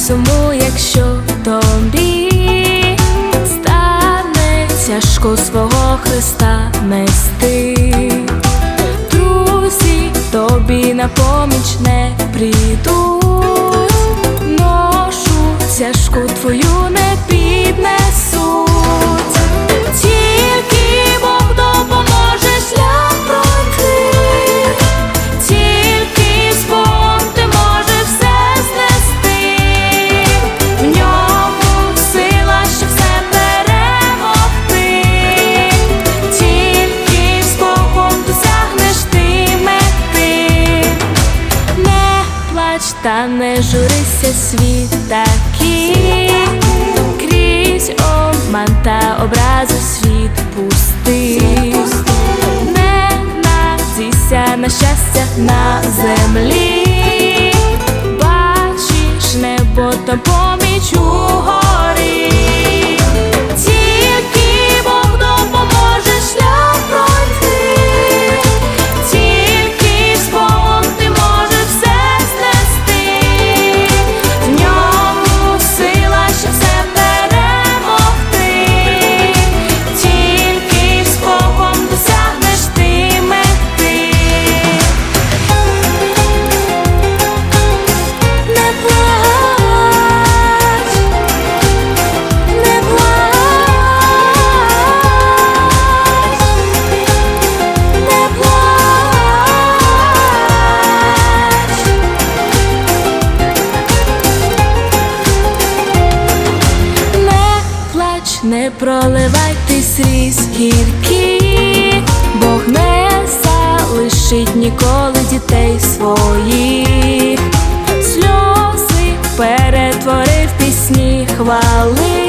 сумуй, якщо тобі стане тяжко свого Христа нести. Друзі тобі на поміч не прийдуть, ношу тяжку твою не піднесуть. Тільки Бог допоможе шлях пройти, тільки з Богом ти можеш все знести. В ньому сила, щоб все перемогти, тільки з Богом досягнеш ти мети. Не плач та не журися, світ такий, крізь обман та образу світ пустий. Не надійся на щастя на землі, бачиш небо та поміч угорі. Тільки Бог допоможе шлях пройти, тільки з Богом ти можеш все знести. В ньому сила, щоб все перемогти, тільки з Богом досягнеш ти мети. Не плач, не плач, не плач. Не проливай ти сліз гіркі, Бог не залишить ніколи дітей своїх. Сльози перетворив пісні хвали,